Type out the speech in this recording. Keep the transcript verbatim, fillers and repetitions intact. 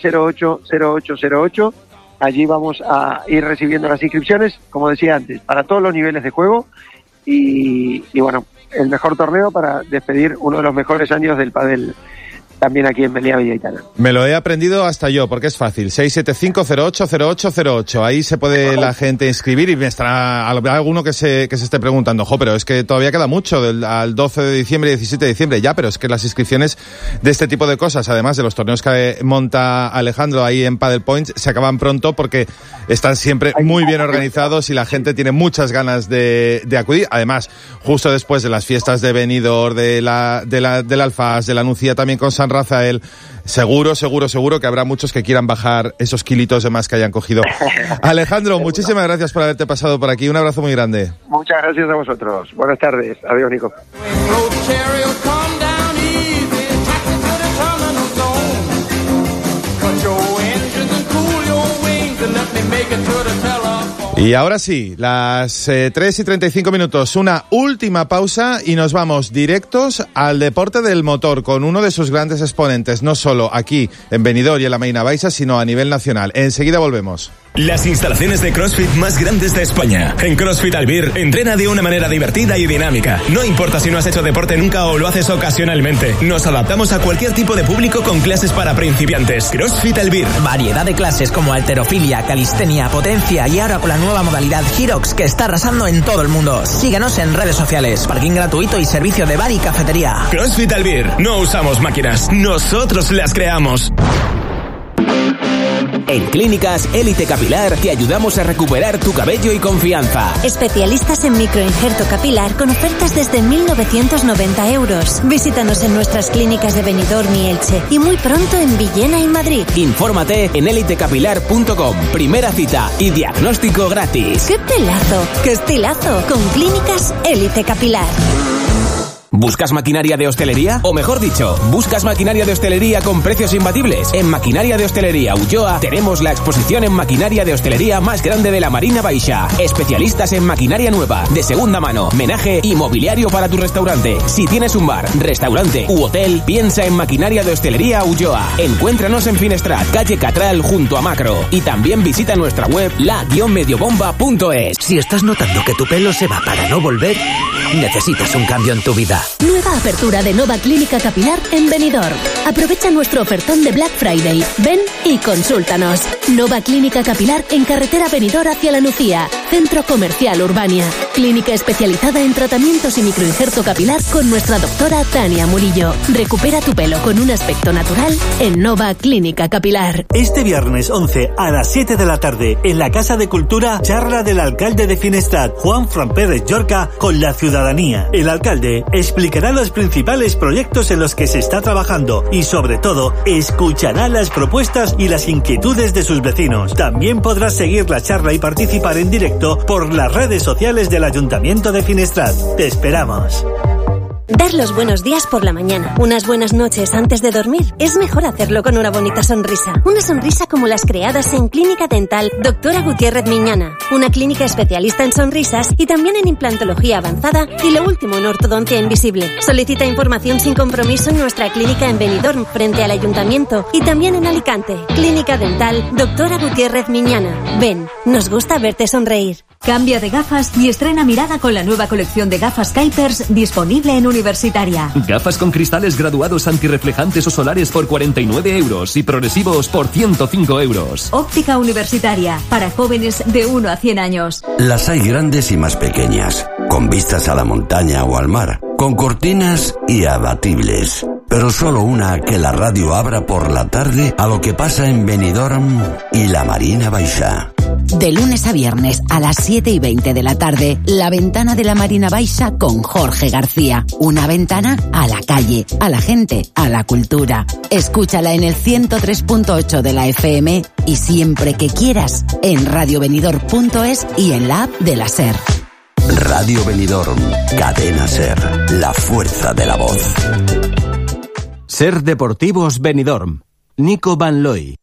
cero ocho cero ocho cero ocho. Allí vamos a ir recibiendo las inscripciones, como decía antes, para todos los niveles de juego y, y bueno, el mejor torneo para despedir uno de los mejores años del pádel también aquí en Meliá Villaitana. Me lo he aprendido hasta yo, porque es fácil. seis siete cinco cero ocho cero ocho cero ocho. Ahí se puede la gente inscribir y me estará alguno que se que se esté preguntando, jo, pero es que todavía queda mucho del, al doce de diciembre y diecisiete de diciembre. Ya, pero es que las inscripciones de este tipo de cosas, además de los torneos que monta Alejandro ahí en Padel Points, se acaban pronto porque están siempre muy bien organizados y la gente tiene muchas ganas de, de acudir. Además, justo después de las fiestas de Benidorm, de la, de la, del Alfaz, de la Nucía también con San Rafael, seguro, seguro, seguro que habrá muchos que quieran bajar esos kilitos de más que hayan cogido. Alejandro, muchísimas gracias por haberte pasado por aquí. Un abrazo muy grande. Muchas gracias a vosotros. Buenas tardes. Adiós, Nico. Y ahora sí, las eh, tres y treinta y cinco minutos, una última pausa y nos vamos directos al deporte del motor con uno de sus grandes exponentes, no solo aquí en Benidorm y en la Marina Baixa, sino a nivel nacional. Enseguida volvemos. Las instalaciones de CrossFit más grandes de España. En CrossFit Albir, entrena de una manera divertida y dinámica. No importa si no has hecho deporte nunca o lo haces ocasionalmente. Nos adaptamos a cualquier tipo de público con clases para principiantes. CrossFit Albir. Variedad de clases como halterofilia, calistenia, potencia y ahora con la nueva modalidad Hyrox que está arrasando en todo el mundo. Síguenos en redes sociales, parking gratuito y servicio de bar y cafetería. CrossFit Albir. No usamos máquinas, nosotros las creamos. En Clínicas Élite Capilar te ayudamos a recuperar tu cabello y confianza. Especialistas en microinjerto capilar con ofertas desde mil novecientos noventa euros. Visítanos en nuestras clínicas de Benidorm y Elche y muy pronto en Villena y Madrid. Infórmate en elite capilar punto com. Primera cita y diagnóstico gratis. ¡Qué pelazo! ¡Qué estilazo! Con Clínicas Élite Capilar. ¿Buscas maquinaria de hostelería? O mejor dicho, ¿buscas maquinaria de hostelería con precios imbatibles? En Maquinaria de Hostelería Ulloa tenemos la exposición en maquinaria de hostelería más grande de la Marina Baixa. Especialistas en maquinaria nueva, de segunda mano, menaje y mobiliario para tu restaurante. Si tienes un bar, restaurante u hotel, piensa en Maquinaria de Hostelería Ulloa. Encuéntranos en Finestrat, calle Catral, junto a Macro. Y también visita nuestra web la guion mediobomba punto es. Si estás notando que tu pelo se va para no volver, necesitas un cambio en tu vida. Nueva apertura de Nova Clínica Capilar en Benidorm. Aprovecha nuestro ofertón de Black Friday. Ven y consúltanos. Nova Clínica Capilar en carretera Benidorm hacia la Nucía. Centro Comercial Urbania. Clínica especializada en tratamientos y microinjerto capilar con nuestra doctora Tania Murillo. Recupera tu pelo con un aspecto natural en Nova Clínica Capilar. Este viernes once a las siete de la tarde en la Casa de Cultura, charla del alcalde de Finestrat, Juan Fran Pérez Llorca, con la ciudadanía. El alcalde explicará los principales proyectos en los que se está trabajando y, sobre todo, escuchará las propuestas y las inquietudes de sus vecinos. También podrás seguir la charla y participar en directo por las redes sociales del Ayuntamiento de Finestrat. Te esperamos. Dar los buenos días por la mañana, unas buenas noches antes de dormir, es mejor hacerlo con una bonita sonrisa. Una sonrisa como las creadas en Clínica Dental Doctora Gutiérrez Miñana, una clínica especialista en sonrisas y también en implantología avanzada y lo último en ortodoncia invisible. Solicita información sin compromiso en nuestra clínica en Benidorm, frente al Ayuntamiento, y también en Alicante. Clínica Dental Doctora Gutiérrez Miñana. Ven, nos gusta verte sonreír. Cambia de gafas y estrena mirada con la nueva colección de gafas Kuipers disponible en Universitaria. Gafas con cristales graduados antirreflejantes o solares por cuarenta y nueve euros y progresivos por ciento cinco euros. Óptica Universitaria, para jóvenes de uno a cien años. Las hay grandes y más pequeñas, con vistas a la montaña o al mar, con cortinas y abatibles. Pero solo una que la radio abra por la tarde a lo que pasa en Benidorm y la Marina Baixa. De lunes a viernes a las siete y veinte de la tarde, La Ventana de la Marina Baixa con Jorge García. Una ventana a la calle, a la gente, a la cultura. Escúchala en el ciento tres punto ocho de la F M y siempre que quieras en radio benidorm punto es y en la app de la SER. Radio Benidorm, Cadena SER, la fuerza de la voz. SER Deportivos Benidorm. Nico Van Looy.